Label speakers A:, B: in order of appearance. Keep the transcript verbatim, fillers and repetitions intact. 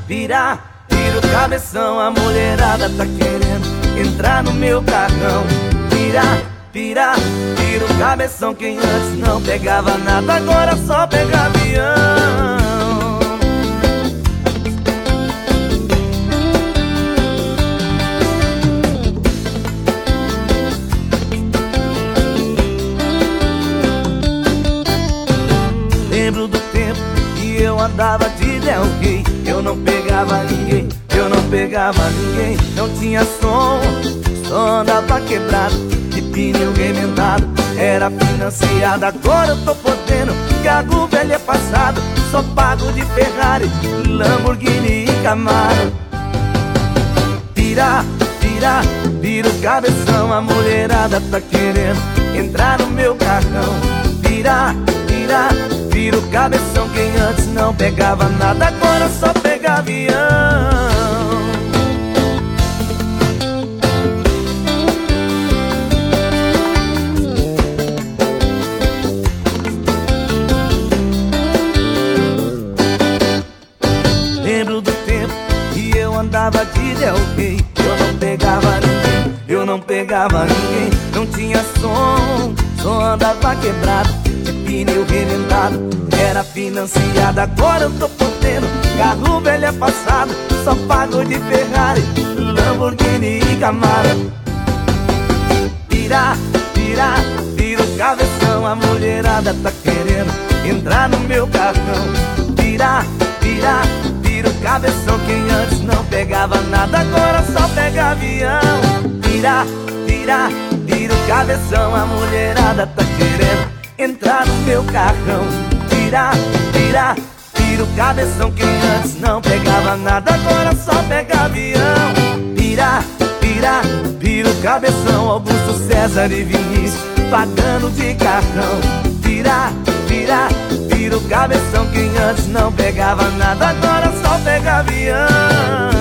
A: vira, vira o cabeção. A mulherada tá querendo entrar no meu carrão. Vira, vira, vira o cabeção. Quem antes não pegava nada, agora só pega avião. Lembro do tempo que eu andava de Del Rey. Eu não pegava ninguém, eu não pegava ninguém. Não tinha som, só andava quebrado, de pneu remendado. Era financiado, agora eu tô podendo. Carro velho é passado, só pago de Ferrari, Lamborghini e Camaro. Vira, vira, vira o cabeção. A mulherada tá querendo entrar no meu carrão. Vira, vira, vira o cabeção. Quem antes não pegava nada, agora só pega avião. Lembro do tempo que eu andava de Del Rey. Eu não pegava ninguém, eu não pegava ninguém. Não tinha som, só andava quebrado, pneu remendado. Era financiado, agora eu tô podendo. Carro velho é passado, só pago de Ferrari, Lamborghini e Camaro. Vira, vira, vira o cabeção. A mulherada tá querendo entrar no meu carrão. Vira, vira, vira o cabeção. Quem antes não pegava nada, agora só pega avião. Vira, vira, vira o cabeção. A mulherada tá querendo entrar no meu carrão. Vira, vira, vira o cabeção. Quem antes não pegava nada, agora só pega avião. Vira, vira, vira o cabeção. Augusto César e Vinícius pagando de cartão. Vira, vira, vira o cabeção. Quem antes não pegava nada, agora só pega avião.